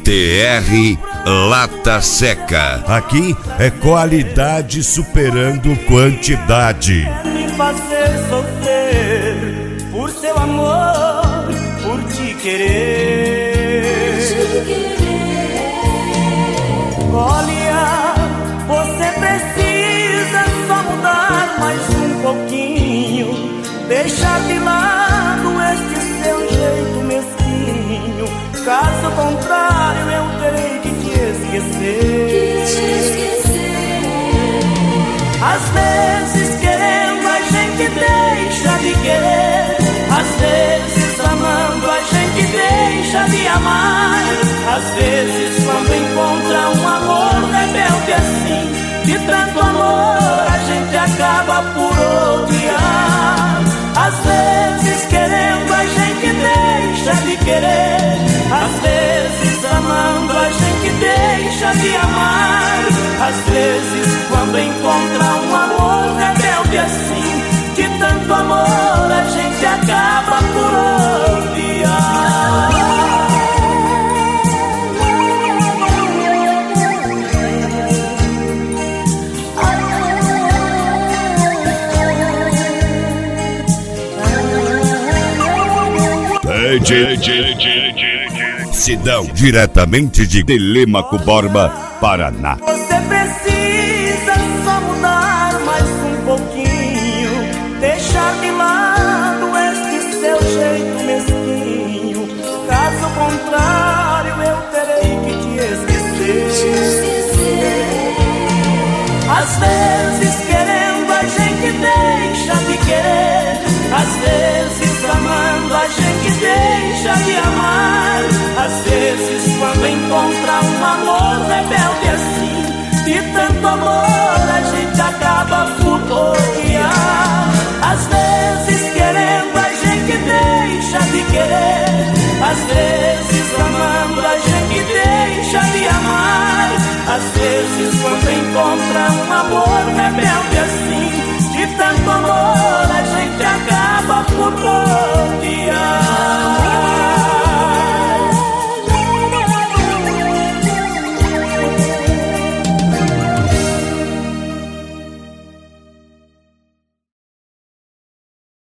TR Lata Seca. Aqui é qualidade superando quantidade. Me fazer sofrer por seu amor, por te querer. Olha, você precisa só mudar mais um pouquinho, deixar de lado este seu jeito mesquinho. Caso contrário, eu terei que te esquecer. Às vezes querendo a gente deixa de querer, às vezes amando a gente deixa de amar. Às vezes quando encontra um amor rebelde assim, de tanto amor a gente acaba por odiar. Às vezes querendo a gente deixa de querer, às vezes amando a gente deixa de amar. Às vezes quando encontra um amor rebelde assim, de tanto amor a gente acaba por odiar. Sidão, diretamente de Telêmaco Borba, Paraná. Você precisa só mudar mais um pouquinho, deixar de lado este seu jeito mesquinho. Caso contrário, eu terei que te esquecer. Às vezes querendo a gente deixa de querer, às vezes amando a gente deixa de amar. Às vezes quando encontra um amor rebelde assim, de tanto amor a gente acaba por odiar. Às vezes querendo a gente deixa de querer, às vezes amando a gente deixa de amar. Às vezes quando encontra um amor rebelde assim,